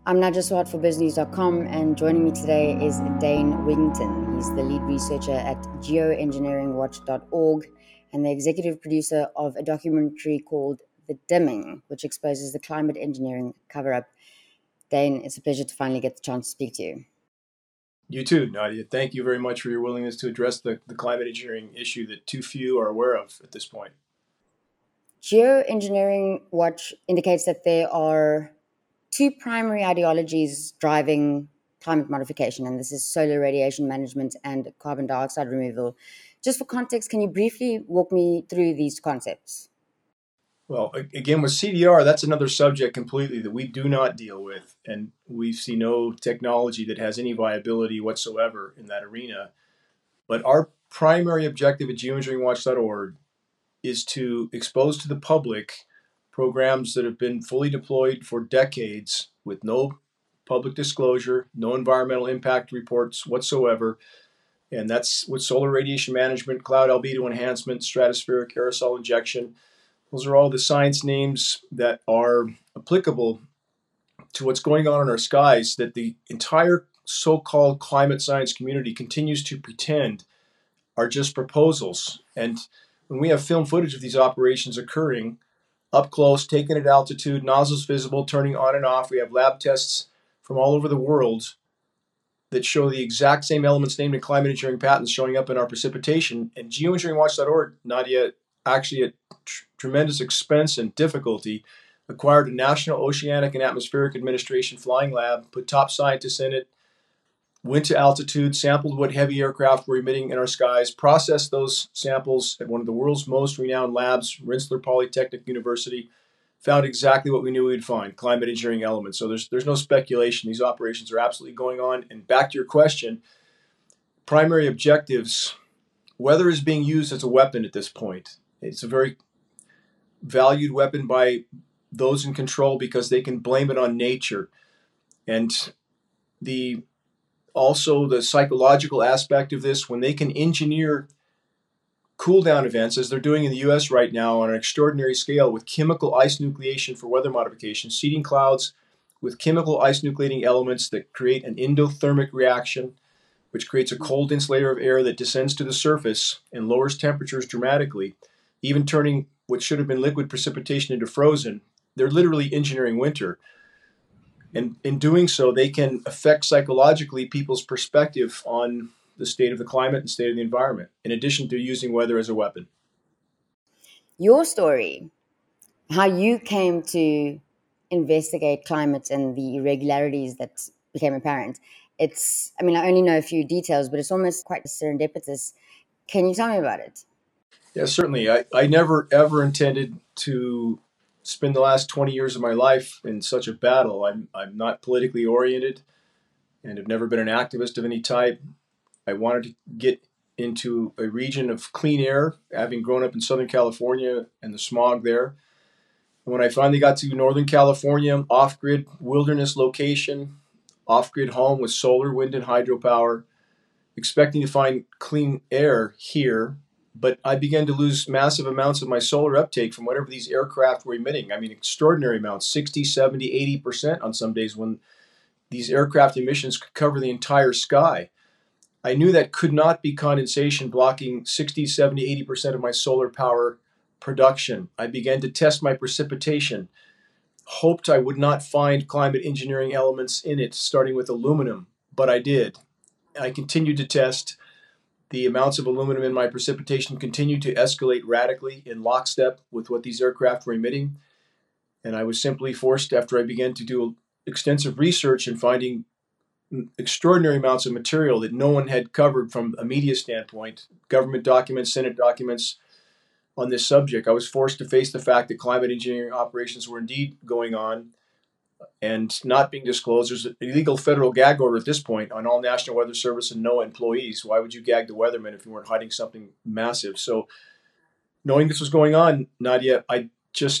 I'm Nadia Swart for BizNews.com, and joining me today is Dane Wigington. He's the lead researcher at geoengineeringwatch.org and the executive producer of a documentary called The Dimming, which exposes the climate engineering cover-up. Dane, it's a pleasure to finally get the chance to speak to you. You too, Nadia. Thank you very much for your willingness to address the climate engineering issue that too few are aware of at this point. Geoengineering Watch indicates that there are two primary ideologies driving climate modification, and this is solar radiation management and carbon dioxide removal. Just for context, can you briefly walk me through these concepts? Well, again, with CDR, that's another subject completely that we do not deal with, and we see no technology that has any viability whatsoever in that arena. But our primary objective at geoengineeringwatch.org is to expose to the public programs that have been fully deployed for decades with no public disclosure, no environmental impact reports whatsoever. And that's with solar radiation management, cloud albedo enhancement, stratospheric aerosol injection. Those are all the science names that are applicable to what's going on in our skies that the entire so-called climate science community continues to pretend are just proposals. And when we have film footage of these operations occurring up close, taken at altitude, nozzles visible, turning on and off, we have lab tests from all over the world that show the exact same elements named in climate engineering patents showing up in our precipitation. And geoengineeringwatch.org, Nadia, actually at tremendous expense and difficulty, acquired a National Oceanic and Atmospheric Administration flying lab, put top scientists in it, went to altitude, sampled what heavy aircraft were emitting in our skies, processed those samples at one of the world's most renowned labs, Rensselaer Polytechnic University, found exactly what we knew we'd find, climate engineering elements. So there's no speculation. These operations are absolutely going on. And back to your question, primary objectives, weather is being used as a weapon at this point. It's a very valued weapon by those in control because they can blame it on nature. And also the psychological aspect of this, when they can engineer cool down events, as they're doing in the US right now on an extraordinary scale with chemical ice nucleation for weather modification, seeding clouds with chemical ice nucleating elements that create an endothermic reaction, which creates a cold dense layer of air that descends to the surface and lowers temperatures dramatically, even turning what should have been liquid precipitation into frozen. They're literally engineering winter. And in doing so, they can affect psychologically people's perspective on the state of the climate and state of the environment, in addition to using weather as a weapon. Your story, how you came to investigate climate and the irregularities that became apparent. I only know a few details, but it's almost quite serendipitous. Can you tell me about it? Yeah, certainly. I never, ever intended to spend the last 20 years of my life in such a battle. I'm not politically oriented and have never been an activist of any type. I wanted to get into a region of clean air, having grown up in Southern California and the smog there. And when I finally got to Northern California, off-grid wilderness location, off-grid home with solar, wind, and hydropower, expecting to find clean air here, but I began to lose massive amounts of my solar uptake from whatever these aircraft were emitting. I mean, extraordinary amounts, 60, 70, 80% on some days when these aircraft emissions could cover the entire sky. I knew that could not be condensation blocking 60, 70, 80% of my solar power production. I began to test my precipitation, hoped I would not find climate engineering elements in it, starting with aluminum, but I did. I continued to test. The amounts of aluminum in my precipitation continued to escalate radically in lockstep with what these aircraft were emitting. And I was simply forced, after I began to do extensive research and finding extraordinary amounts of material that no one had covered from a media standpoint, government documents, Senate documents on this subject, I was forced to face the fact that climate engineering operations were indeed going on and not being disclosed. There's an illegal federal gag order at this point on all National Weather Service and NOAA employees. Why would you gag the weathermen if you weren't hiding something massive? So knowing this was going on, Nadia, I just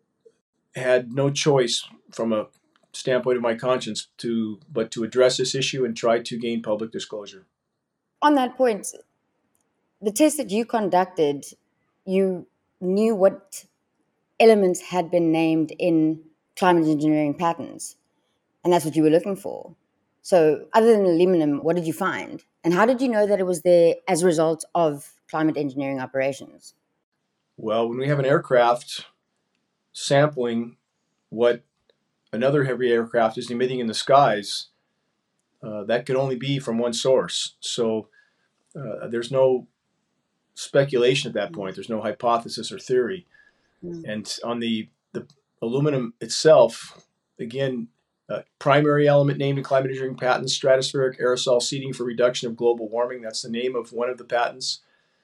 had no choice from a standpoint of my conscience but to address this issue and try to gain public disclosure. On that point, the test that you conducted, you knew what elements had been named in climate engineering patents. and that's what you were looking for. So, other than aluminum, what did you find? And how did you know that it was there as a result of climate engineering operations? Well, when we have an aircraft sampling what another heavy aircraft is emitting in the skies, that could only be from one source. So there's no speculation at that point. There's no hypothesis or theory. Mm. And on the aluminum itself, again, primary element named in climate engineering patents, stratospheric aerosol seeding for reduction of global warming. That's the name of one of the patents.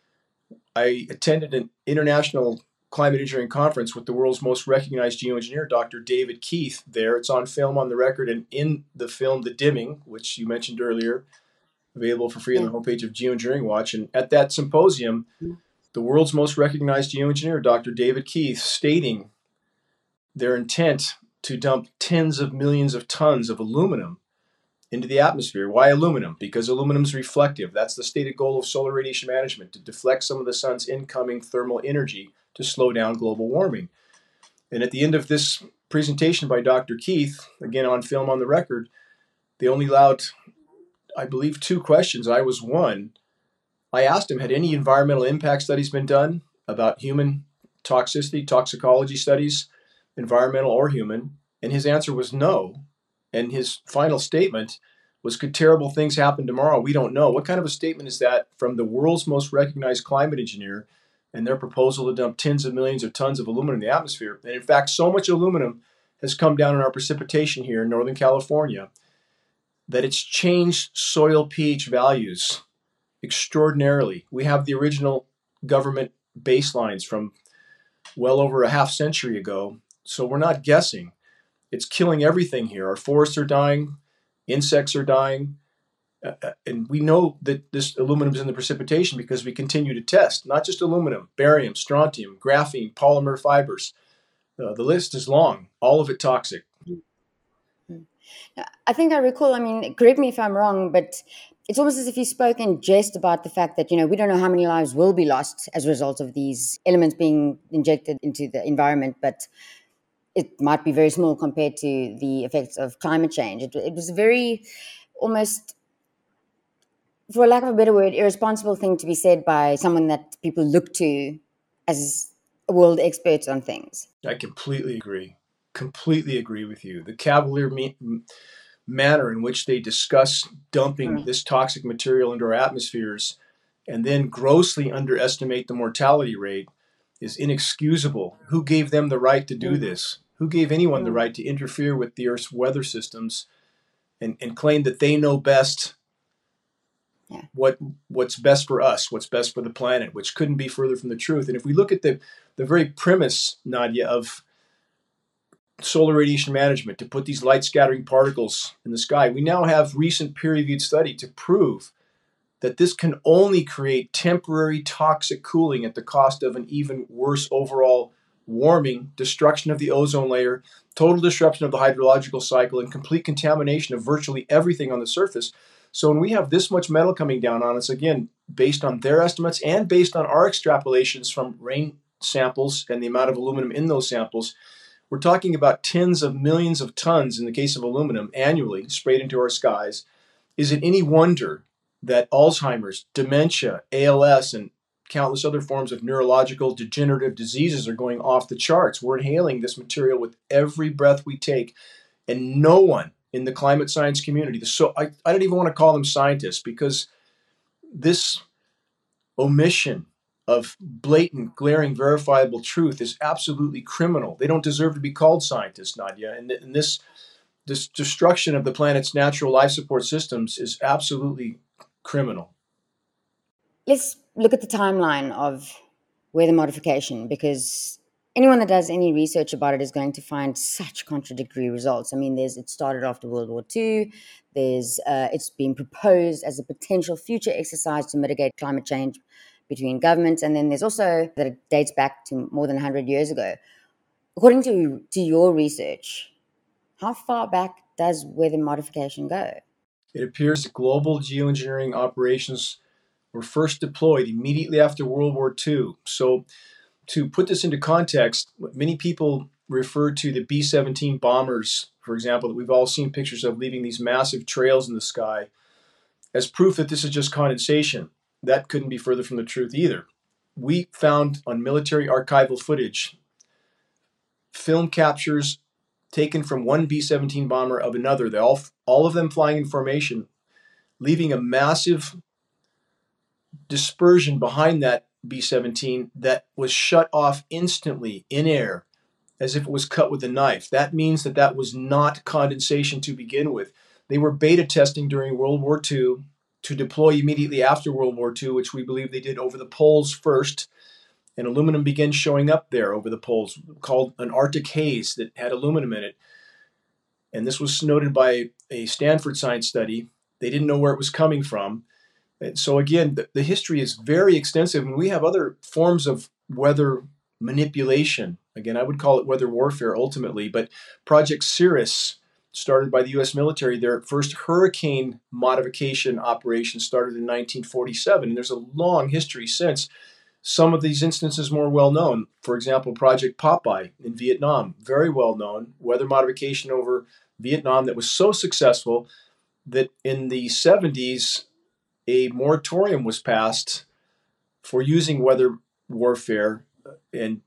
I attended an international climate engineering conference with the world's most recognized geoengineer, Dr. David Keith, there. It's on film on the record, and in the film, The Dimming, which you mentioned earlier, available for free on Yeah. the homepage of Geoengineering Watch. And at that symposium, the world's most recognized geoengineer, Dr. David Keith, stating their intent to dump tens of millions of tons of aluminum into the atmosphere. Why aluminum? Because aluminum is reflective. That's the stated goal of solar radiation management, to deflect some of the sun's incoming thermal energy to slow down global warming. And at the end of this presentation by Dr. Keith, again on film on the record, they only allowed, I believe, 2 questions. I was one. I asked him, had any environmental impact studies been done about human toxicity, toxicology studies, environmental or human? And his answer was no. And his final statement was, could terrible things happen tomorrow? We don't know. What kind of a statement is that from the world's most recognized climate engineer and their proposal to dump tens of millions of tons of aluminum in the atmosphere? And in fact, so much aluminum has come down in our precipitation here in Northern California that it's changed soil pH values extraordinarily. We have the original government baselines from well over a half century ago, so we're not guessing. It's killing everything here. Our forests are dying, insects are dying, and we know that this aluminum is in the precipitation because we continue to test not just aluminum, barium, strontium, graphene, polymer fibers. The list is long, all of it toxic. I think I recall, I mean, correct me if I'm wrong, but it's almost as if you spoke in jest about the fact that, we don't know how many lives will be lost as a result of these elements being injected into the environment, but it might be very small compared to the effects of climate change. It was a very, almost, for lack of a better word, irresponsible thing to be said by someone that people look to as world experts on things. I completely agree. Completely agree with you. The cavalier manner in which they discuss dumping this toxic material into our atmospheres and then grossly underestimate the mortality rate is inexcusable. Who gave them the right to do this? Who gave anyone the right to interfere with the Earth's weather systems and claim that they know best what's best for us, what's best for the planet, which couldn't be further from the truth. And if we look at the very premise, Nadia, of solar radiation management, to put these light scattering particles in the sky, we now have recent peer-reviewed study to prove that this can only create temporary toxic cooling at the cost of an even worse overall warming, destruction of the ozone layer, total disruption of the hydrological cycle, and complete contamination of virtually everything on the surface. So when we have this much metal coming down on us, again, based on their estimates and based on our extrapolations from rain samples and the amount of aluminum in those samples, we're talking about tens of millions of tons in the case of aluminum annually sprayed into our skies. Is it any wonder that Alzheimer's, dementia, ALS, and countless other forms of neurological degenerative diseases are going off the charts? We're inhaling this material with every breath we take, and no one in the climate science community, so I don't even want to call them scientists, because this omission of blatant, glaring, verifiable truth is absolutely criminal. They don't deserve to be called scientists, Nadia. And this destruction of the planet's natural life support systems is absolutely criminal. Let's look at the timeline of weather modification, because anyone that does any research about it is going to find such contradictory results. I mean, it started after World War II. It's been proposed as a potential future exercise to mitigate climate change between governments, and then there's also that it dates back to more than 100 years ago. According to your research, how far back does weather modification go? It appears that global geoengineering operations were first deployed immediately after World War II. So to put this into context, many people referred to the B-17 bombers, for example, that we've all seen pictures of leaving these massive trails in the sky, as proof that this is just condensation. That couldn't be further from the truth either. We found on military archival footage film captures taken from one B-17 bomber of another. They all of them flying in formation, leaving a massive dispersion behind that B-17 that was shut off instantly in air as if it was cut with a knife. That means that that was not condensation to begin with. They were beta testing during World War II to deploy immediately after World War II, which we believe they did over the poles first. And aluminum began showing up there over the poles, called an Arctic haze that had aluminum in it. And this was noted by a Stanford science study. They didn't know where it was coming from. And so again, the history is very extensive, and we have other forms of weather manipulation. Again, I would call it weather warfare ultimately, but Project Cirrus, started by the U.S. military, their first hurricane modification operation started in 1947, and there's a long history since. Some of these instances more well known. For example, Project Popeye in Vietnam, very well known, weather modification over Vietnam that was so successful that in the 70s, a moratorium was passed for using weather warfare. And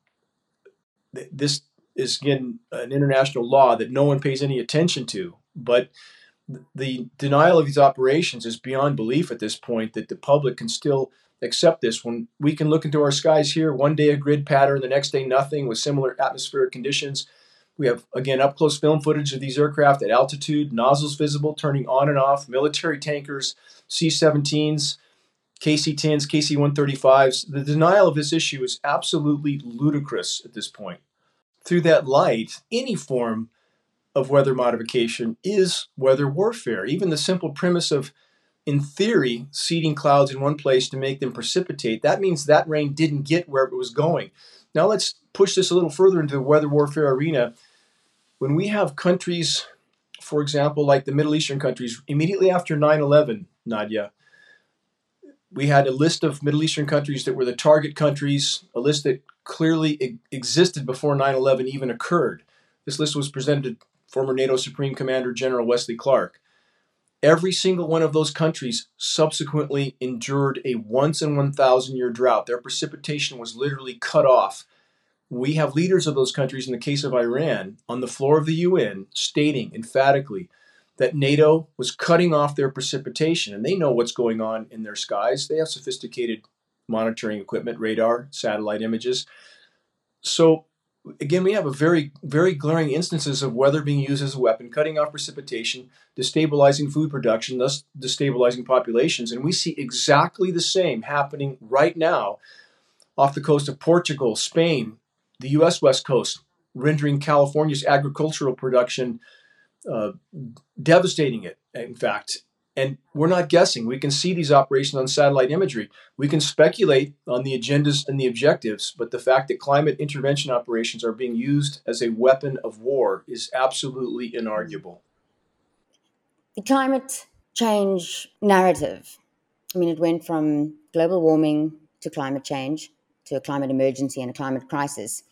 this is, again, an international law that no one pays any attention to. But the denial of these operations is beyond belief at this point, that the public can still accept this when we can look into our skies here, one day a grid pattern, the next day nothing, with similar atmospheric conditions. We have, again, up close film footage of these aircraft at altitude, nozzles visible, turning on and off, military tankers, C-17s, KC-10s, KC-135s. The denial of this issue is absolutely ludicrous at this point. Through that light, any form of weather modification is weather warfare. Even the simple premise of, in theory, seeding clouds in one place to make them precipitate, that means that rain didn't get where it was going. Now let's push this a little further into the weather warfare arena. When we have countries, for example, like the Middle Eastern countries, immediately after 9/11, Nadia, we had a list of Middle Eastern countries that were the target countries, a list that clearly existed before 9/11 even occurred. This list was presented to former NATO Supreme Commander General Wesley Clark. Every single one of those countries subsequently endured a once in 1,000 year drought. Their precipitation was literally cut off. We have leaders of those countries, in the case of Iran, on the floor of the UN, stating emphatically that NATO was cutting off their precipitation, and they know what's going on in their skies. They have sophisticated monitoring equipment, radar, satellite images. So again, we have a very, very glaring instances of weather being used as a weapon, cutting off precipitation, destabilizing food production, thus destabilizing populations. And we see exactly the same happening right now off the coast of Portugal, Spain, the U.S. West Coast, rendering California's agricultural production devastating it, in fact. And we're not guessing. We can see these operations on satellite imagery. We can speculate on the agendas and the objectives, but the fact that climate intervention operations are being used as a weapon of war is absolutely inarguable. The climate change narrative, I mean, it went from global warming to climate change to a climate emergency and a climate crisis.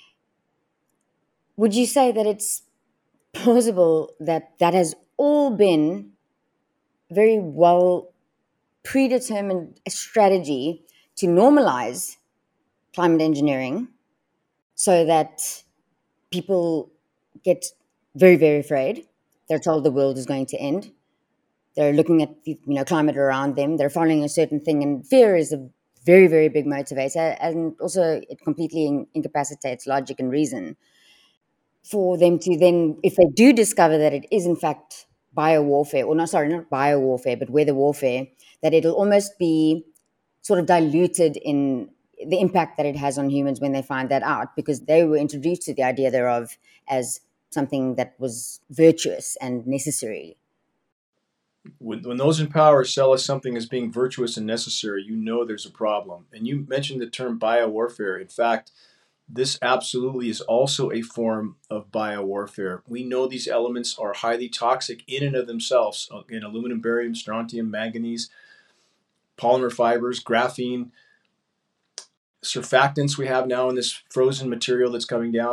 Would you say that it's plausible that that has all been very well predetermined strategy to normalize climate engineering so that people get very, very afraid? They're told the world is going to end. They're looking at the climate around them. They're following a certain thing, and fear is a very, very big motivator, and also it completely incapacitates logic and reason. For them to then, if they do discover that it is in fact biowarfare, or not biowarfare, but weather warfare, that it'll almost be sort of diluted in the impact that it has on humans when they find that out, because they were introduced to the idea thereof as something that was virtuous and necessary. When those in power sell us something as being virtuous and necessary, you know there's a problem. And you mentioned the term biowarfare. In fact, this absolutely is also a form of biowarfare. We know these elements are highly toxic in and of themselves. Again, aluminum, barium, strontium, manganese, polymer fibers, graphene, surfactants we have now in this frozen material that's coming down.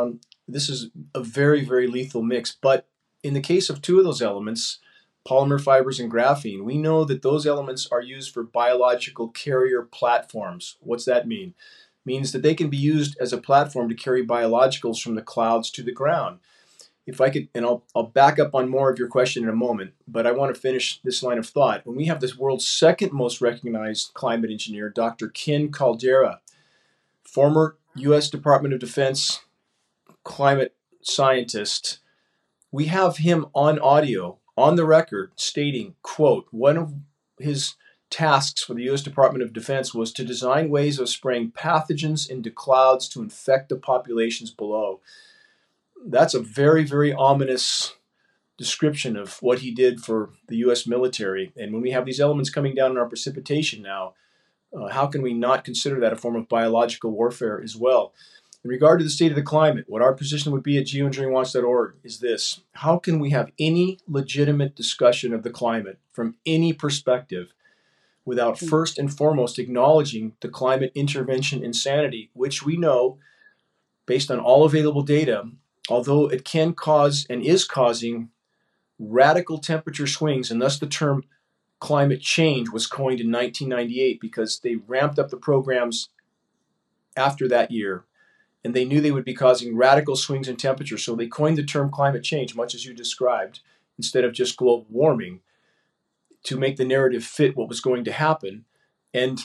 this is a very, very lethal mix. But in the case of two of those elements, polymer fibers and graphene, we know that those elements are used for biological carrier platforms. What's that mean? Means that they can be used as a platform to carry biologicals from the clouds to the ground. If I could, and I'll back up on more of your question in a moment, but I want to finish this line of thought. When we have this world's second most recognized climate engineer, Dr. Ken Caldera, former U.S. Department of Defense climate scientist, we have him on audio, on the record, stating, quote, one of his tasks for the U.S. Department of Defense was to design ways of spraying pathogens into clouds to infect the populations below. That's a very, very ominous description of what he did for the U.S. military. And when we have these elements coming down in our precipitation now, how can we not consider that a form of biological warfare as well? In regard to the state of the climate, what our position would be at geoengineeringwatch.org is this: how can we have any legitimate discussion of the climate from any perspective without first and foremost acknowledging the climate intervention insanity, which we know, based on all available data, although it can cause and is causing radical temperature swings, and thus the term climate change was coined in 1998 because they ramped up the programs after that year, and they knew they would be causing radical swings in temperature. So they coined the term climate change, much as you described, instead of just global warming, to make the narrative fit what was going to happen. And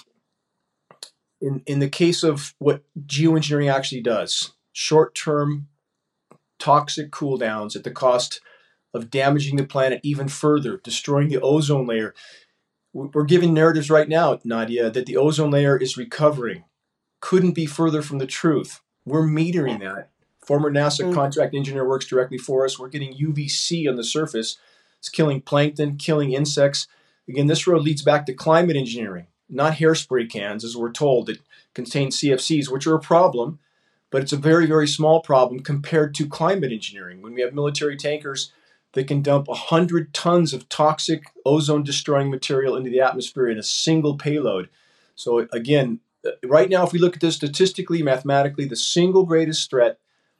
in the case of what geoengineering actually does, short-term toxic cool downs at the cost of damaging the planet even further, destroying the ozone layer. We're giving narratives right now, Nadia, that the ozone layer is recovering. Couldn't be further from the truth. We're metering that. Former NASA contract engineer works directly for us. We're getting UVC on the surface. It's killing plankton, killing insects. Again, this road leads back to climate engineering, not hairspray cans, as we're told, that contain CFCs, which are a problem, but it's a very, very small problem compared to climate engineering. When we have military tankers that can dump 100 tons of toxic ozone-destroying material into the atmosphere in a single payload. So again, right now, if we look at this statistically, mathematically, the single greatest threat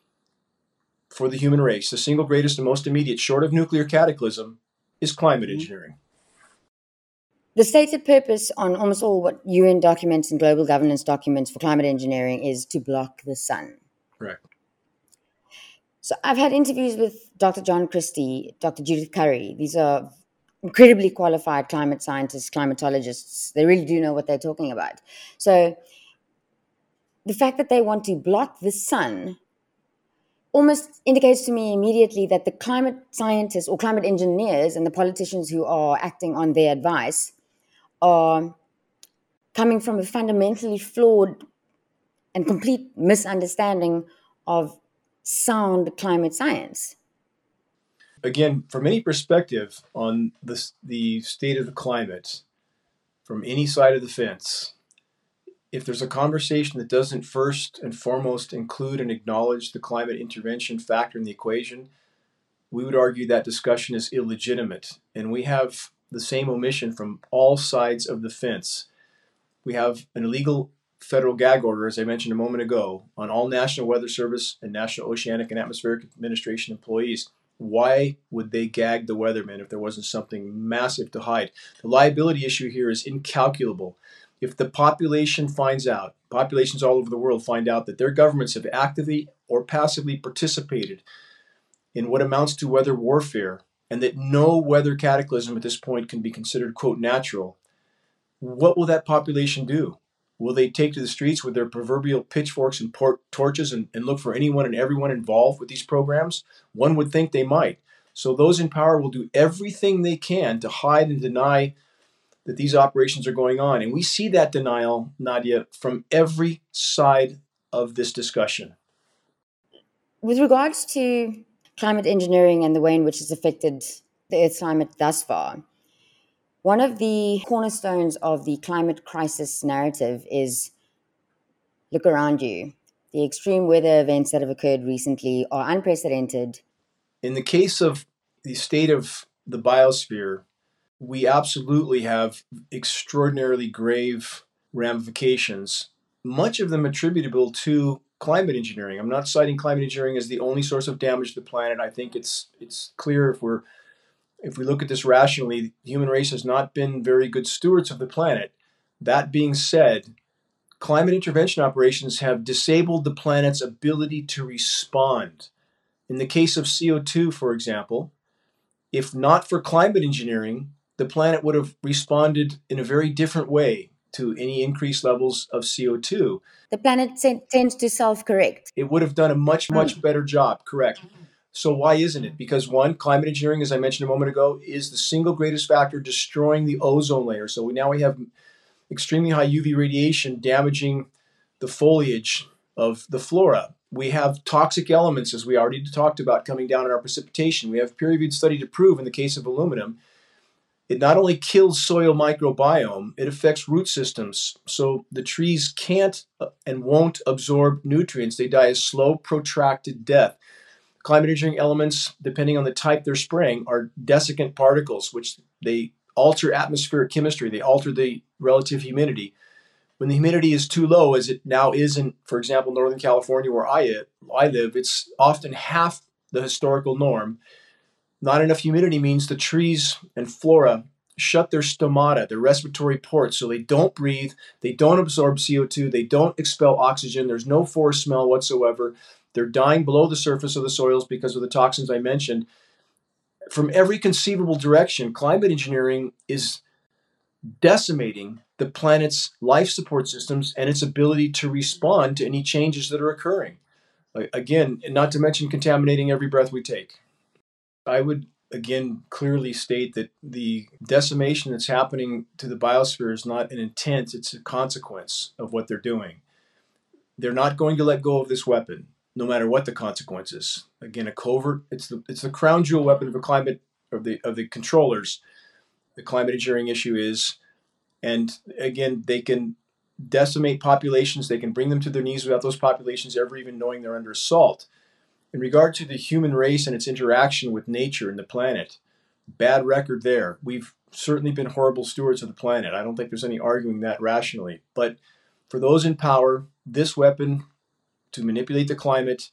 for the human race, the single greatest and most immediate, short of nuclear cataclysm, is climate engineering. The stated purpose on almost all what UN documents and global governance documents for climate engineering is to block the sun. Correct. So I've had interviews with Dr. John Christie, Dr. Judith Curry. These are incredibly qualified climate scientists, climatologists. They really do know what they're talking about. So the fact that they want to block the sun almost indicates to me immediately that the climate scientists or climate engineers and the politicians who are acting on their advice are coming from a fundamentally flawed and complete misunderstanding of sound climate science. Again, from any perspective on the state of the climate, from any side of the fence, if there's a conversation that doesn't first and foremost include and acknowledge the climate intervention factor in the equation, we would argue that discussion is illegitimate. And we have the same omission from all sides of the fence. We have an illegal federal gag order, as I mentioned a moment ago, on all National Weather Service and National Oceanic and Atmospheric Administration employees. Why would they gag the weathermen if there wasn't something massive to hide? The liability issue here is incalculable. If the population finds out, populations all over the world find out that their governments have actively or passively participated in what amounts to weather warfare, and that no weather cataclysm at this point can be considered, quote, natural, what will that population do? Will they take to the streets with their proverbial pitchforks and torches and look for anyone and everyone involved with these programs? One would think they might. So those in power will do everything they can to hide and deny that these operations are going on. And we see that denial, Nadia, from every side of this discussion. With regards to climate engineering and the way in which it's affected the Earth's climate thus far, one of the cornerstones of the climate crisis narrative is look around you. The extreme weather events that have occurred recently are unprecedented. In the case of the state of the biosphere, we absolutely have extraordinarily grave ramifications, much of them attributable to climate engineering. I'm not citing climate engineering as the only source of damage to the planet. I think it's clear if we look at this rationally, the human race has not been very good stewards of the planet. That being said, climate intervention operations have disabled the planet's ability to respond. In the case of CO2, for example, if not for climate engineering, the planet would have responded in a very different way to any increased levels of CO2. The planet tends to self-correct. It would have done a much, much better job, correct? So why isn't it? Because one, climate engineering, as I mentioned a moment ago, is the single greatest factor destroying the ozone layer. So we have extremely high UV radiation damaging the foliage of the flora. We have toxic elements, as we already talked about, coming down in our precipitation. We have peer-reviewed study to prove, in the case of aluminum, it not only kills soil microbiome, it affects root systems. So the trees can't and won't absorb nutrients. They die a slow, protracted death. Climate engineering elements, depending on the type they're spraying, are desiccant particles, which they alter atmospheric chemistry. They alter the relative humidity. When the humidity is too low, as it now is in, for example, Northern California, where I live, it's often half the historical norm. Not enough humidity means the trees and flora shut their stomata, their respiratory ports, so they don't breathe, they don't absorb CO2, they don't expel oxygen, there's no forest smell whatsoever. They're dying below the surface of the soils because of the toxins I mentioned. From every conceivable direction, climate engineering is decimating the planet's life support systems and its ability to respond to any changes that are occurring. Again, not to mention contaminating every breath we take. I would again clearly state that the decimation that's happening to the biosphere is not an intent, it's a consequence of what they're doing. They're not going to let go of this weapon, no matter what the consequences. Again, a covert, it's the crown jewel weapon of a climate of the controllers. The climate engineering issue is, and again, they can decimate populations, they can bring them to their knees without those populations ever even knowing they're under assault. In regard to the human race and its interaction with nature and the planet, bad record there. We've certainly been horrible stewards of the planet. I don't think there's any arguing that rationally. But for those in power, this weapon to manipulate the climate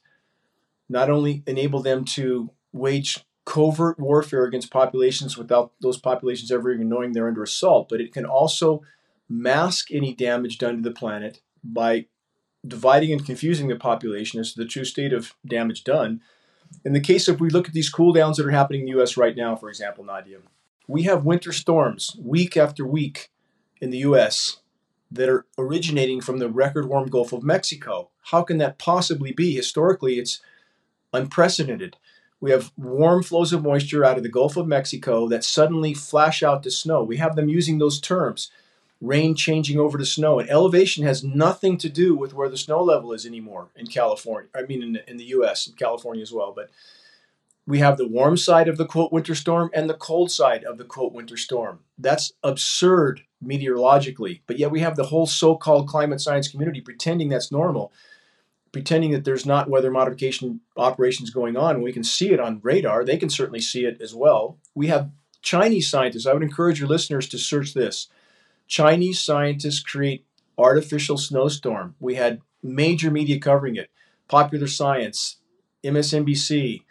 not only enable them to wage covert warfare against populations without those populations ever even knowing they're under assault, but it can also mask any damage done to the planet by dividing and confusing the population as to the true state of damage done. In the case of, we look at these cool downs that are happening in the US right now, for example, Nadia, we have winter storms week after week in the US that are originating from the record warm Gulf of Mexico. How can that possibly be? Historically, it's unprecedented. We have warm flows of moisture out of the Gulf of Mexico that suddenly flash out to snow. We have them using those terms, rain changing over to snow. And elevation has nothing to do with where the snow level is anymore in California. I mean, in the US, in California as well. But we have the warm side of the quote winter storm and the cold side of the quote winter storm. That's absurd meteorologically. But yet we have the whole so-called climate science community pretending that's normal, pretending that there's not weather modification operations going on. We can see it on radar. They can certainly see it as well. We have Chinese scientists. I would encourage your listeners to search this. Chinese scientists create artificial snowstorm. We had major media covering it. Popular Science, MSNBC,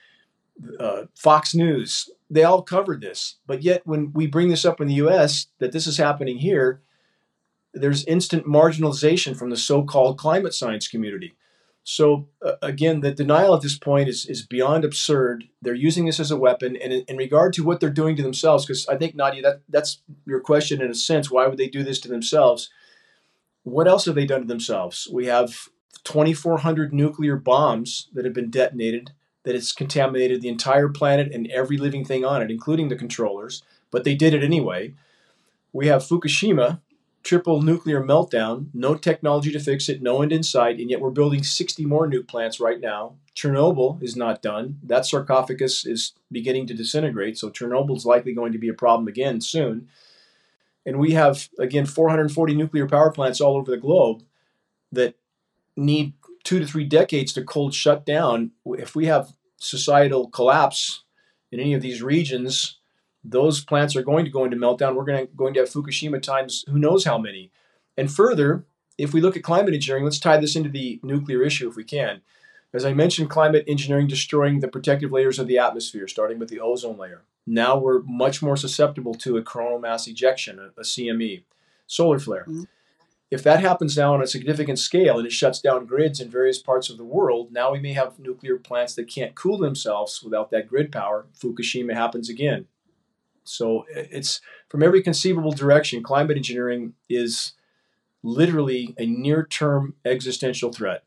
Fox News, they all covered this. But yet when we bring this up in the US, that this is happening here, there's instant marginalization from the so-called climate science community. So again, the denial at this point is beyond absurd. They're using this as a weapon. And in regard to what they're doing to themselves, because I think, Nadia, that's your question in a sense, why would they do this to themselves? What else have they done to themselves? We have 2,400 nuclear bombs that have been detonated, that it's contaminated the entire planet and every living thing on it, including the controllers, but they did it anyway. We have Fukushima, triple nuclear meltdown, no technology to fix it, no end in sight, and yet we're building 60 more nuke plants right now. Chernobyl is not done. That sarcophagus is beginning to disintegrate, so Chernobyl is likely going to be a problem again soon. And we have, again, 440 nuclear power plants all over the globe that need 2 to 3 decades to cold shut down. If we have societal collapse in any of these regions, those plants are going to go into meltdown. We're going to have Fukushima times who knows how many. And further, if we look at climate engineering, let's tie this into the nuclear issue if we can. As I mentioned, climate engineering destroying the protective layers of the atmosphere, starting with the ozone layer. Now we're much more susceptible to a coronal mass ejection, a CME, solar flare. Mhm. If that happens now on a significant scale and it shuts down grids in various parts of the world, now we may have nuclear plants that can't cool themselves without that grid power. Fukushima happens again. So it's from every conceivable direction, climate engineering is literally a near-term existential threat.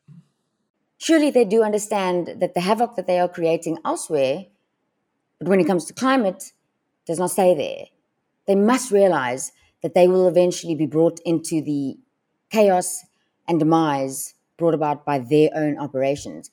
Surely they do understand that the havoc that they are creating elsewhere, but when it comes to climate, does not stay there. They must realize that they will eventually be brought into the chaos and demise brought about by their own operations.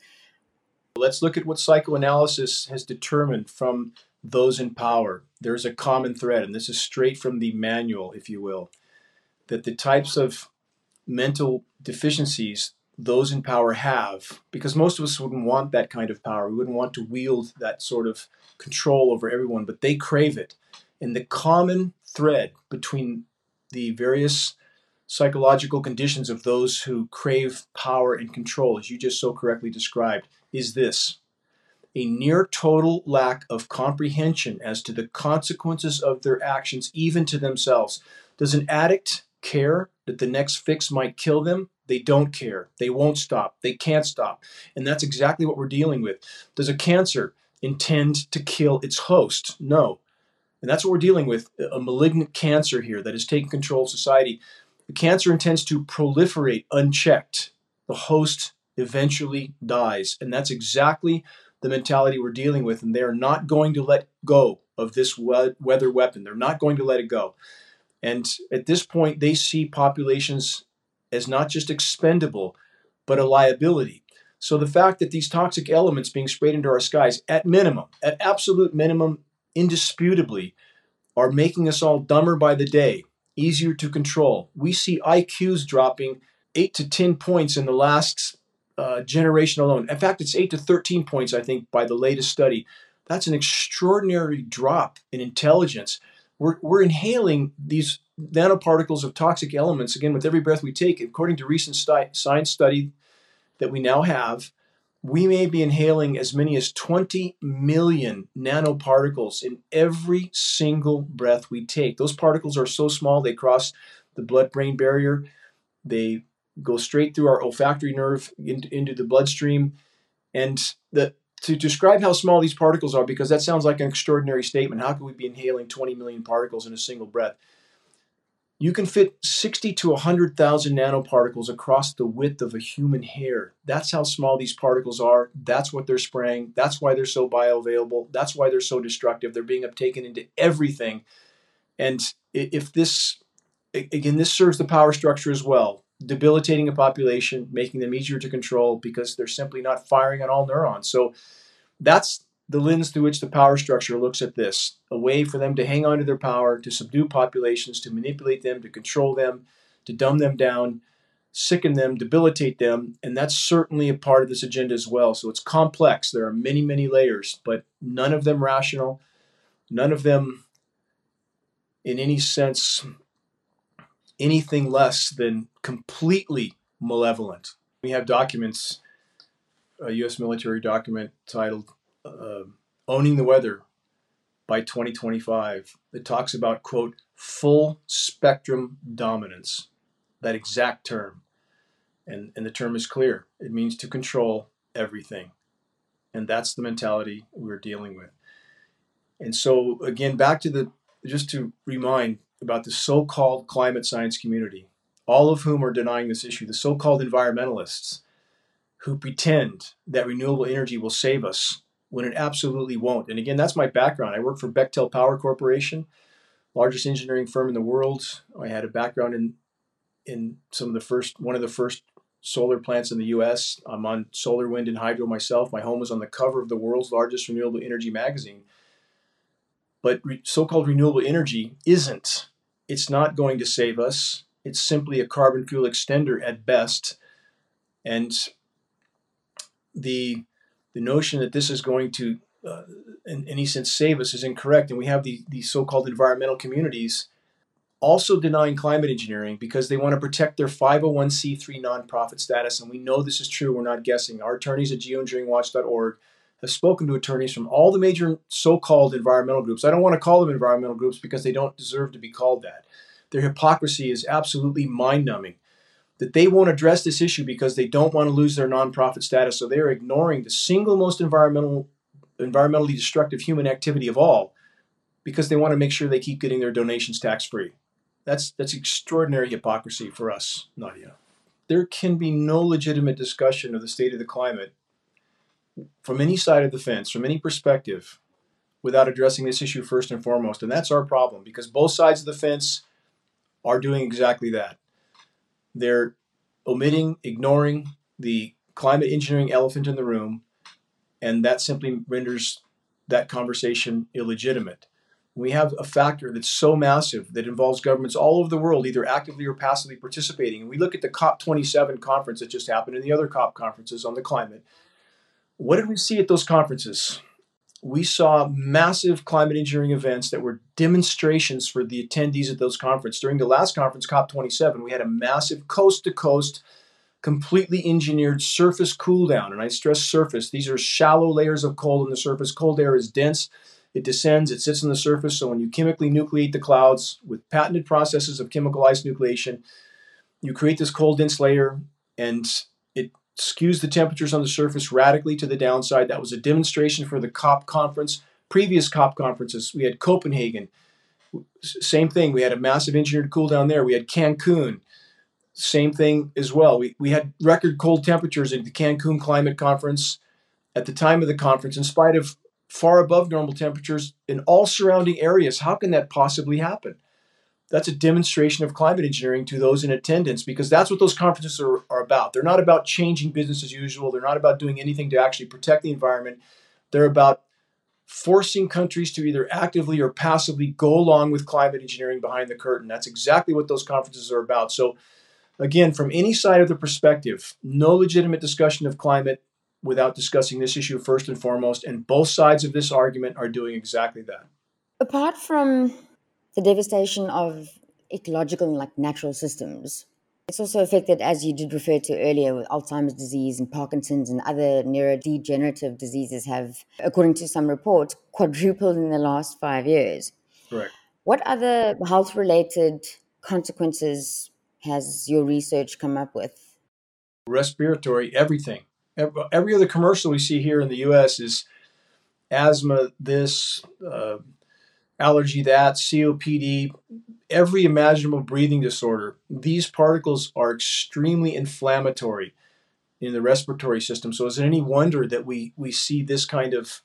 Let's look at what psychoanalysis has determined from those in power. There's a common thread, and this is straight from the manual, if you will, that the types of mental deficiencies those in power have, because most of us wouldn't want that kind of power. We wouldn't want to wield that sort of control over everyone, but they crave it. And the common thread between the various psychological conditions of those who crave power and control, as you just so correctly described, is this: a near total lack of comprehension as to the consequences of their actions, even to themselves. Does an addict care that the next fix might kill them? They don't care. They won't stop. They can't stop. And that's exactly what we're dealing with. Does a cancer intend to kill its host? No. And that's what we're dealing with, a malignant cancer here that has taken control of society. The cancer intends to proliferate unchecked. The host eventually dies. And that's exactly the mentality we're dealing with. And they're not going to let go of this weather weapon. They're not going to let it go. And at this point, they see populations as not just expendable, but a liability. So the fact that these toxic elements being sprayed into our skies, at minimum, at absolute minimum, indisputably, are making us all dumber by the day, easier to control. We see IQs dropping 8 to 10 points in the last generation alone. In fact, it's 8 to 13 points, I think, by the latest study. That's an extraordinary drop in intelligence. We're inhaling these nanoparticles of toxic elements, again, with every breath we take. According to recent science study that we now have, we may be inhaling as many as 20 million nanoparticles in every single breath we take. Those particles are so small, they cross the blood-brain barrier. They go straight through our olfactory nerve into the bloodstream. And to describe how small these particles are, because that sounds like an extraordinary statement. How can we be inhaling 20 million particles in a single breath? You can fit 60 to 100,000 nanoparticles across the width of a human hair. That's how small these particles are. That's what they're spraying. That's why they're so bioavailable. That's why they're so destructive. They're being uptaken into everything. And if this, again, this serves the power structure as well, debilitating a population, making them easier to control because they're simply not firing on all neurons. So that's the lens through which the power structure looks at this, a way for them to hang on to their power, to subdue populations, to manipulate them, to control them, to dumb them down, sicken them, debilitate them. And that's certainly a part of this agenda as well. So it's complex. There are many, many layers, but none of them rational, none of them in any sense anything less than completely malevolent. We have documents, a U.S. military document titled Owning the Weather by 2025 that talks about, quote, full spectrum dominance, that exact term. And the term is clear. It means to control everything. And that's the mentality we're dealing with. And so, again, back to just to remind about the so-called climate science community, all of whom are denying this issue, the so-called environmentalists who pretend that renewable energy will save us when it absolutely won't. And again, that's my background. I work for Bechtel Power Corporation, largest engineering firm in the world. I had a background in one of the first solar plants in the U.S. I'm on solar, wind, and hydro myself. My home was on the cover of the world's largest renewable energy magazine. But so-called renewable energy isn't. It's not going to save us. It's simply a carbon fuel extender at best. And the notion that this is going to, in any sense, save us is incorrect. And we have the so-called environmental communities also denying climate engineering because they want to protect their 501c3 nonprofit status. And we know this is true. We're not guessing. Our attorneys at geoengineeringwatch.org have spoken to attorneys from all the major so-called environmental groups. I don't want to call them environmental groups because they don't deserve to be called that. Their hypocrisy is absolutely mind-numbing. That they won't address this issue because they don't want to lose their nonprofit status. So they're ignoring the single most environmentally destructive human activity of all because they want to make sure they keep getting their donations tax-free. That's extraordinary hypocrisy for us, Nadia. There can be no legitimate discussion of the state of the climate from any side of the fence, from any perspective, without addressing this issue first and foremost. And that's our problem because both sides of the fence are doing exactly that. They're omitting, ignoring the climate engineering elephant in the room, and that simply renders that conversation illegitimate. We have a factor that's so massive that involves governments all over the world, either actively or passively participating. And we look at the COP27 conference that just happened and the other COP conferences on the climate. What did we see at those conferences? We saw massive climate engineering events that were demonstrations for the attendees at those conferences. During the last conference, COP27, we had a massive coast-to-coast, completely engineered surface cool down. And I stress surface. These are shallow layers of cold in the surface. Cold air is dense. It descends, it sits on the surface. So when you chemically nucleate the clouds with patented processes of chemical ice nucleation, you create this cold, dense layer, and it skews the temperatures on the surface radically to the downside. That was a demonstration for the COP conference. Previous COP conferences, we had Copenhagen. Same thing. We had a massive engineered cool down there. We had Cancun. Same thing as well. We had record cold temperatures at the Cancun Climate Conference at the time of the conference, in spite of far above normal temperatures in all surrounding areas. How can that possibly happen? That's a demonstration of climate engineering to those in attendance, because that's what those conferences are about. They're not about changing business as usual. They're not about doing anything to actually protect the environment. They're about forcing countries to either actively or passively go along with climate engineering behind the curtain. That's exactly what those conferences are about. So again, from any side of the perspective, no legitimate discussion of climate without discussing this issue first and foremost, and both sides of this argument are doing exactly that. Apart from the devastation of ecological and like natural systems, it's also affected, as you did refer to earlier, with Alzheimer's disease and Parkinson's and other neurodegenerative diseases have, according to some reports, quadrupled in the last 5 years. Correct. What other health-related consequences has your research come up with? Respiratory, everything. Every other commercial we see here in the U.S. is asthma, this, allergy, that, COPD, every imaginable breathing disorder. These particles are extremely inflammatory in the respiratory system. So is it any wonder that we see this kind of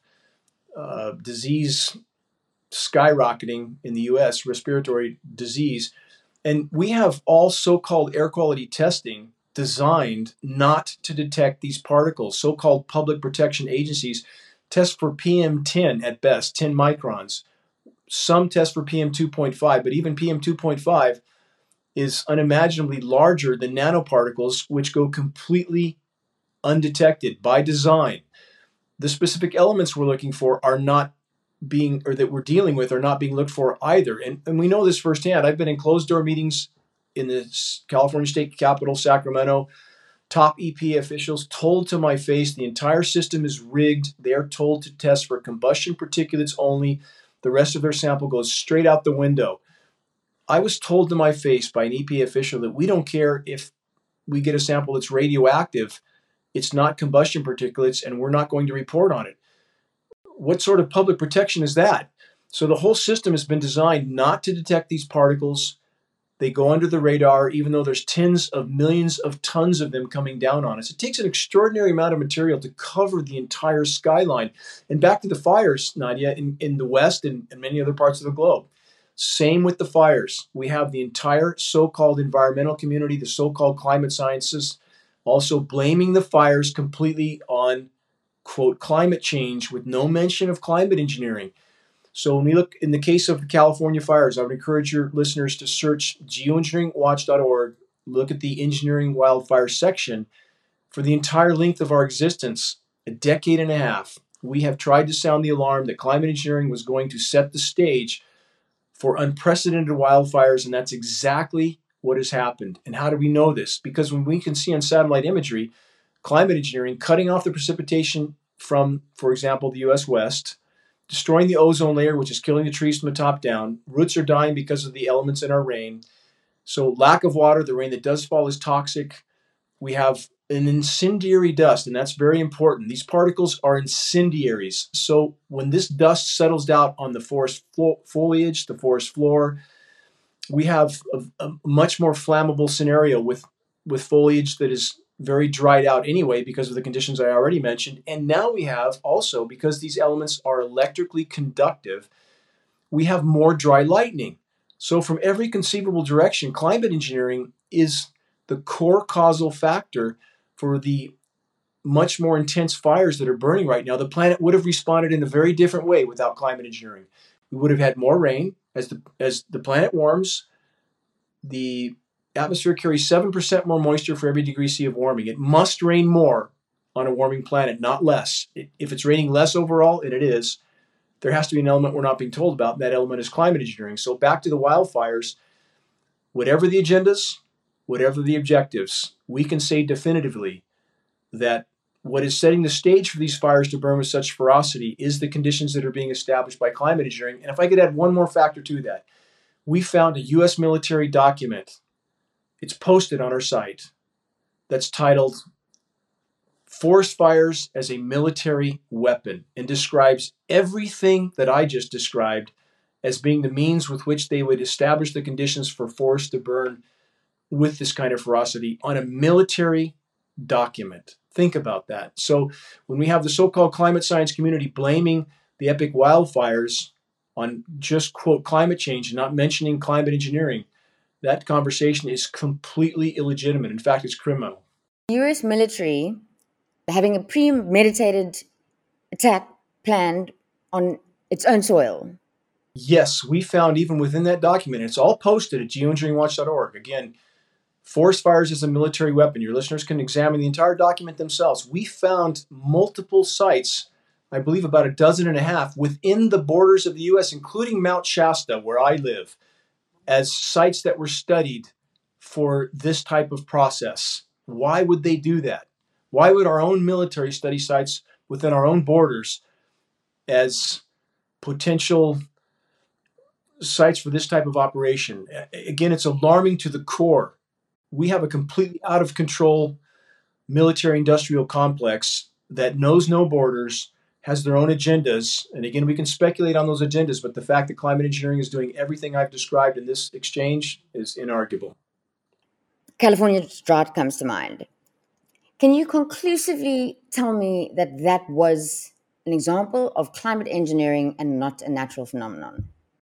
disease skyrocketing in the U.S., respiratory disease? And we have all so-called air quality testing designed not to detect these particles. So-called public protection agencies test for PM10 at best, 10 microns. Some test for PM2.5, but even PM2.5 is unimaginably larger than nanoparticles, which go completely undetected by design. The specific elements we're looking for are not being, or that we're dealing with, are not being looked for either. And we know this firsthand. I've been in closed door meetings in the California state capital, Sacramento. Top EPA officials told to my face the entire system is rigged. They are told to test for combustion particulates only. The rest of their sample goes straight out the window. I was told to my face by an EPA official that we don't care if we get a sample that's radioactive. It's not combustion particulates, and we're not going to report on it. What sort of public protection is that? So the whole system has been designed not to detect these particles. They go under the radar, even though there's tens of millions of tons of them coming down on us. It takes an extraordinary amount of material to cover the entire skyline. And back to the fires, Nadia, in the West and many other parts of the globe. Same with the fires. We have the entire so-called environmental community, the so-called climate sciences, also blaming the fires completely on, quote, climate change, with no mention of climate engineering. So when we look in the case of the California fires, I would encourage your listeners to search geoengineeringwatch.org, look at the engineering wildfire section. For the entire length of our existence, a decade and a half, we have tried to sound the alarm that climate engineering was going to set the stage for unprecedented wildfires, and that's exactly what has happened. And how do we know this? Because when we can see on satellite imagery, climate engineering cutting off the precipitation from, for example, the US West, destroying the ozone layer, which is killing the trees from the top down. Roots are dying because of the elements in our rain. So, lack of water, the rain that does fall is toxic. We have an incendiary dust, and that's very important. These particles are incendiaries. So, when this dust settles out on the forest foliage, the forest floor, we have a much more flammable scenario with foliage that is very dried out anyway because of the conditions I already mentioned. And now we have also, because these elements are electrically conductive, we have more dry lightning. So from every conceivable direction, climate engineering is the core causal factor for the much more intense fires that are burning right now. The planet would have responded in a very different way without climate engineering. We would have had more rain as the planet warms. The atmosphere carries 7% more moisture for every degree C of warming. It must rain more on a warming planet, not less. If it's raining less overall, and it is, there has to be an element we're not being told about, and that element is climate engineering. So back to the wildfires, whatever the agendas, whatever the objectives, we can say definitively that what is setting the stage for these fires to burn with such ferocity is the conditions that are being established by climate engineering. And if I could add one more factor to that, we found a U.S. military document. It's posted on our site that's titled Forest Fires as a Military Weapon and describes everything that I just described as being the means with which they would establish the conditions for forests to burn with this kind of ferocity on a military document. Think about that. So when we have the so-called climate science community blaming the epic wildfires on just, quote, climate change and not mentioning climate engineering, that conversation is completely illegitimate. In fact, it's criminal. The US military having a premeditated attack planned on its own soil. Yes, we found even within that document, it's all posted at geoengineeringwatch.org. Again, forest fires as a military weapon. Your listeners can examine the entire document themselves. We found multiple sites, I believe about a dozen and a half, within the borders of the U.S., including Mount Shasta, where I live, as sites that were studied for this type of process. Why would they do that? Why would our own military study sites within our own borders as potential sites for this type of operation? Again, it's alarming to the core. We have a completely out of control military industrial complex that knows no borders, has their own agendas. And again, we can speculate on those agendas, but the fact that climate engineering is doing everything I've described in this exchange is inarguable. California's drought comes to mind. Can you conclusively tell me that that was an example of climate engineering and not a natural phenomenon?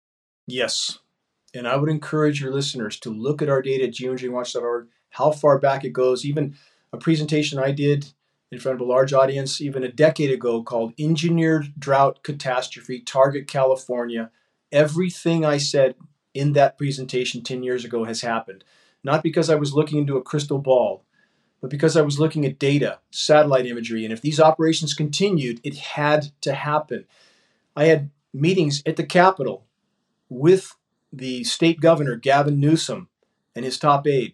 Yes. And I would encourage your listeners to look at our data at geoengineeringwatch.org, how far back it goes. Even a presentation I did in front of a large audience even a decade ago called Engineered Drought Catastrophe, Target California. Everything I said in that presentation 10 years ago has happened. Not because I was looking into a crystal ball, but because I was looking at data, satellite imagery, and if these operations continued, it had to happen. I had meetings at the Capitol with the state governor, Gavin Newsom, and his top aide,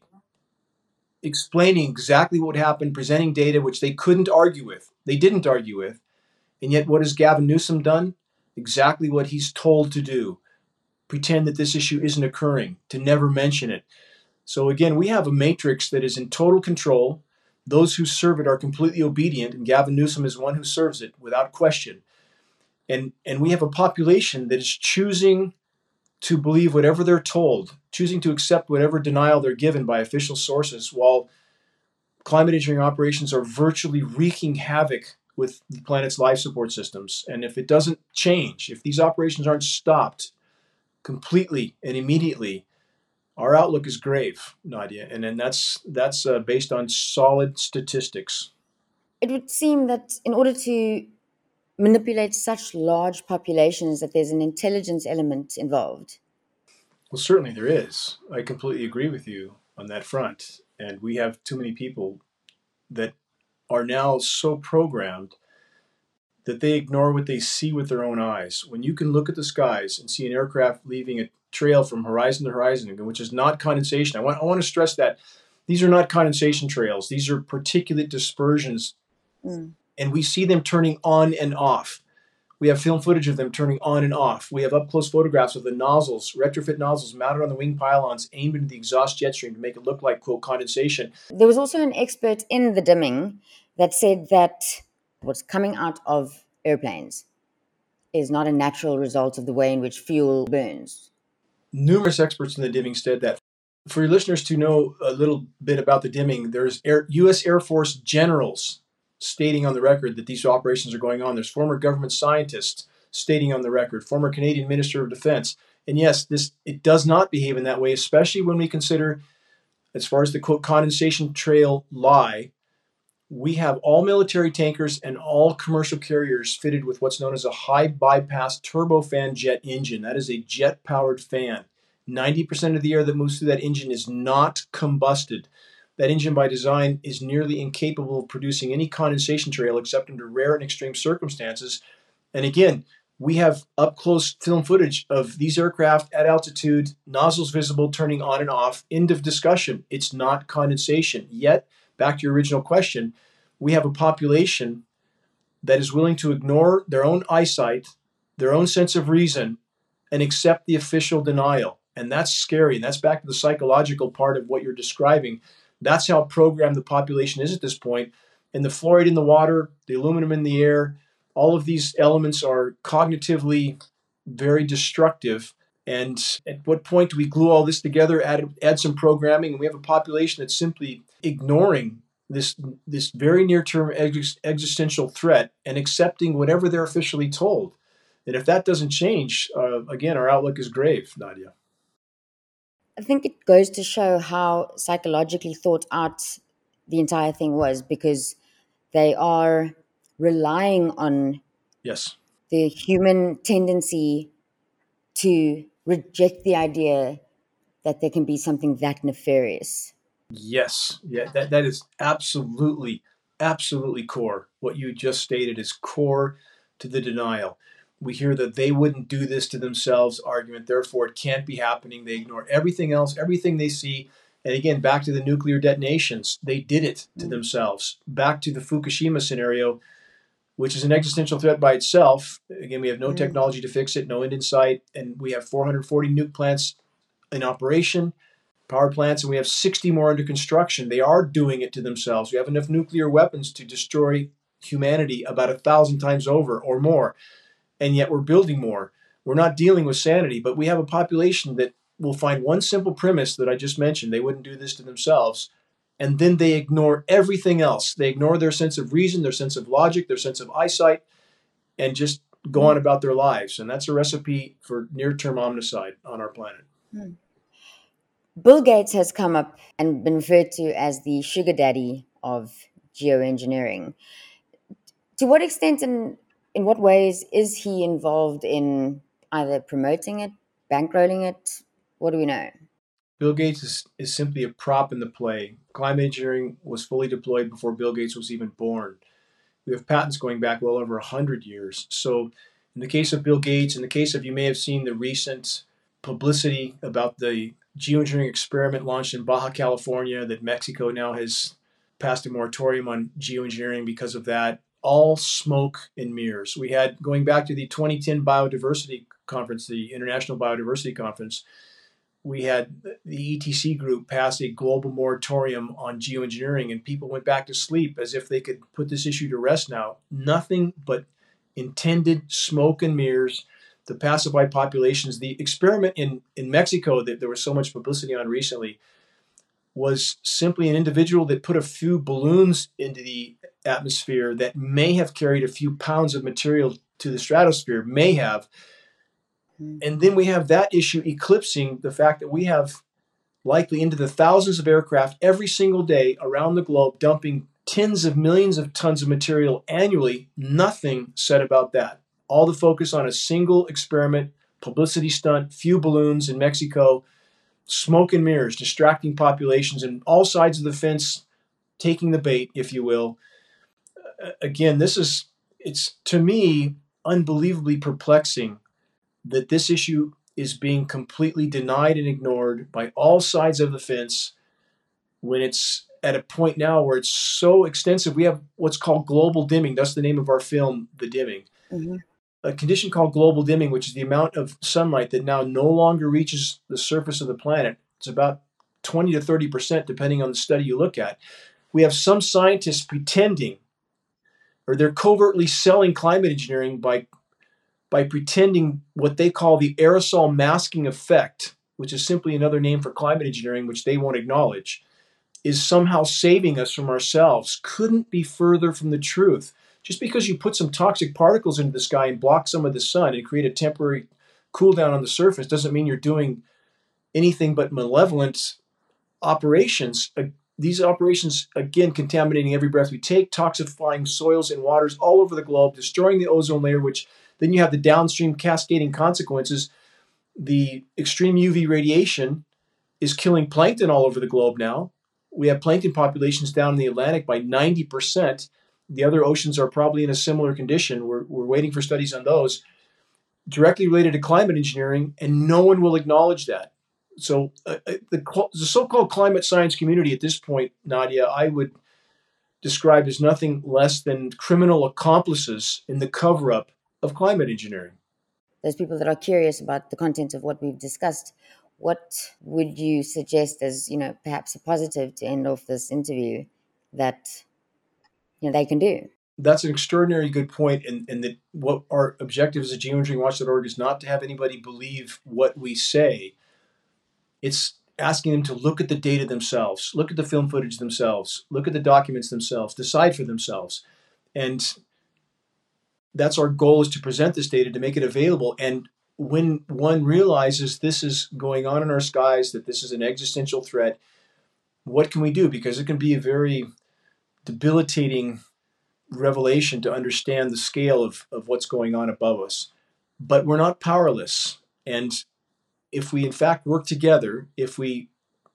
explaining exactly what happened, presenting data which they couldn't argue with. They didn't argue with. And yet, what has Gavin Newsom done? Exactly what he's told to do. Pretend that this issue isn't occurring, to never mention it. So again, we have a matrix that is in total control. Those who serve it are completely obedient, and Gavin Newsom is one who serves it without question. And we have a population that is choosing to believe whatever they're told, choosing to accept whatever denial they're given by official sources, while climate engineering operations are virtually wreaking havoc with the planet's life support systems. And if it doesn't change, if these operations aren't stopped completely and immediately, our outlook is grave, Nadia, and then that's based on solid statistics. It would seem that in order to manipulate such large populations that there's an intelligence element involved. Well, certainly there is. I completely agree with you on that front. And we have too many people that are now so programmed that they ignore what they see with their own eyes. When you can look at the skies and see an aircraft leaving a trail from horizon to horizon, which is not condensation. I want to stress that these are not condensation trails. These are particulate dispersions, and we see them turning on and off. We have film footage of them turning on and off. We have up-close photographs of the nozzles, retrofit nozzles mounted on the wing pylons aimed into the exhaust jet stream to make it look like, quote, condensation. There was also an expert in the dimming that said that what's coming out of airplanes is not a natural result of the way in which fuel burns. Numerous experts in the dimming said that. For your listeners to know a little bit about the dimming, there's U.S. Air Force generals stating on the record that these operations are going on. There's former government scientists stating on the record, former Canadian Minister of Defense. And yes, it does not behave in that way, especially when we consider, as far as the quote condensation trail lie, we have all military tankers and all commercial carriers fitted with what's known as a high bypass turbofan jet engine. That is a jet powered fan. 90% of the air that moves through that engine is not combusted. That engine by design is nearly incapable of producing any condensation trail except under rare and extreme circumstances. And again, we have up close film footage of these aircraft at altitude, nozzles visible, turning on and off. End of discussion. It's not condensation. Yet, back to your original question, we have a population that is willing to ignore their own eyesight, their own sense of reason, and accept the official denial. And that's scary. And that's back to the psychological part of what you're describing. That's how programmed the population is at this point. And the fluoride in the water, the aluminum in the air, all of these elements are cognitively very destructive. And at what point do we glue all this together, add some programming, and we have a population that's simply ignoring this very near-term existential threat and accepting whatever they're officially told. And if that doesn't change, again, our outlook is grave, Nadia. I think it goes to show how psychologically thought out the entire thing was, because they are relying on Yes. the human tendency to reject the idea that there can be something that nefarious. Yes. Yeah, that is absolutely core. What you just stated is core to the denial. We hear that they wouldn't do this to themselves argument, therefore it can't be happening. They ignore everything else, everything they see. And again, back to the nuclear detonations, they did it to themselves. Back to the Fukushima scenario, which is an existential threat by itself. Again, we have no technology to fix it, no end in sight, and we have 440 nuke plants in operation, power plants, and we have 60 more under construction. They are doing it to themselves. We have enough nuclear weapons to destroy humanity about 1,000 times over or more. And yet we're building more. We're not dealing with sanity, but we have a population that will find one simple premise that I just mentioned. They wouldn't do this to themselves. And then they ignore everything else. They ignore their sense of reason, their sense of logic, their sense of eyesight, and just go on about their lives. And that's a recipe for near-term omnicide on our planet. Bill Gates has come up and been referred to as the sugar daddy of geoengineering. To what extent and in what ways is he involved in either promoting it, bankrolling it? What do we know? Bill Gates is simply a prop in the play. Climate engineering was fully deployed before Bill Gates was even born. We have patents going back well over 100 years. So in the case of Bill Gates, in the case of, you may have seen the recent publicity about the geoengineering experiment launched in Baja California, that Mexico now has passed a moratorium on geoengineering because of that. All smoke and mirrors. We had, going back to the 2010 biodiversity conference, the International Biodiversity Conference, we had the ETC group pass a global moratorium on geoengineering, and people went back to sleep as if they could put this issue to rest now. Nothing but intended smoke and mirrors to pacify populations. The experiment in Mexico that there was so much publicity on recently was simply an individual that put a few balloons into the atmosphere that may have carried a few pounds of material to the stratosphere, may have. And then we have that issue eclipsing the fact that we have likely into the thousands of aircraft every single day around the globe dumping tens of millions of tons of material annually. Nothing said about that. All the focus on a single experiment, publicity stunt, few balloons in Mexico, smoke and mirrors, distracting populations, and all sides of the fence taking the bait, if you will. Again, this is it's to me unbelievably perplexing that this issue is being completely denied and ignored by all sides of the fence when it's at a point now where it's so extensive. We have what's called global dimming. That's the name of our film, The Dimming. Hmm. A condition called global dimming, which is the amount of sunlight that now no longer reaches the surface of the planet. It's about 20 to 30%, depending on the study you look at. We have some scientists pretending, or they're covertly selling climate engineering by pretending what they call the aerosol masking effect, which is simply another name for climate engineering, which they won't acknowledge, is somehow saving us from ourselves. Couldn't be further from the truth. Just because you put some toxic particles into the sky and block some of the sun and create a temporary cool down on the surface doesn't mean you're doing anything but malevolent operations. These operations, again, contaminating every breath we take, toxifying soils and waters all over the globe, destroying the ozone layer, which then you have the downstream cascading consequences. The extreme UV radiation is killing plankton all over the globe now. We have plankton populations down in the Atlantic by 90%. The other oceans are probably in a similar condition. We're waiting for studies on those directly related to climate engineering, and no one will acknowledge that. So the so-called climate science community at this point, Nadia, I would describe as nothing less than criminal accomplices in the cover-up of climate engineering. Those people that are curious about the content of what we've discussed, what would you suggest as, perhaps a positive to end off this interview that, they can do? That's an extraordinary good point, and that what our objective as a geoengineeringwatch.org is not to have anybody believe what we say. It's asking them to look at the data themselves, look at the film footage themselves, look at the documents themselves, decide for themselves. And that's our goal, is to present this data, to make it available. And when one realizes this is going on in our skies, that this is an existential threat, what can we do? Because it can be a very debilitating revelation to understand the scale of what's going on above us. But we're not powerless. And if we, in fact, work together, if we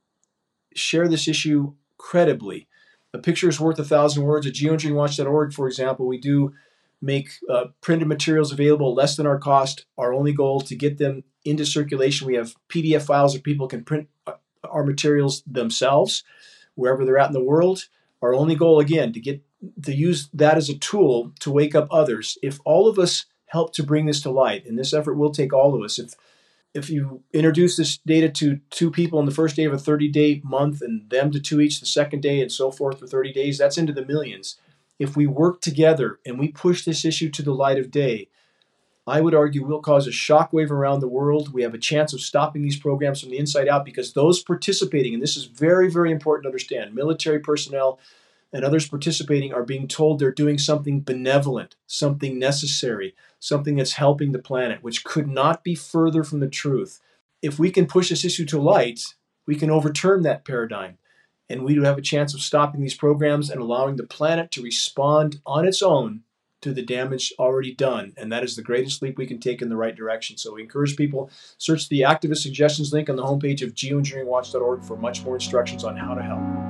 share this issue credibly, a picture is worth 1,000 words. At geoengineeringwatch.org, for example, we do make printed materials available less than our cost. Our only goal is to get them into circulation. We have PDF files that people can print our materials themselves wherever they're at in the world. Our only goal, again, to use that as a tool to wake up others. If all of us help to bring this to light, and this effort will take all of us, if you introduce this data to 2 people on the first day of a 30-day month, and them to 2 each the second day, and so forth for 30 days, that's into the millions. If we work together and we push this issue to the light of day, I would argue we'll cause a shockwave around the world. We have a chance of stopping these programs from the inside out, because those participating, and this is very, very important to understand, military personnel and others participating are being told they're doing something benevolent, something necessary, something that's helping the planet, which could not be further from the truth. If we can push this issue to light, we can overturn that paradigm. And we do have a chance of stopping these programs and allowing the planet to respond on its own to the damage already done. And that is the greatest leap we can take in the right direction. So we encourage people, search the activist suggestions link on the homepage of geoengineeringwatch.org for much more instructions on how to help.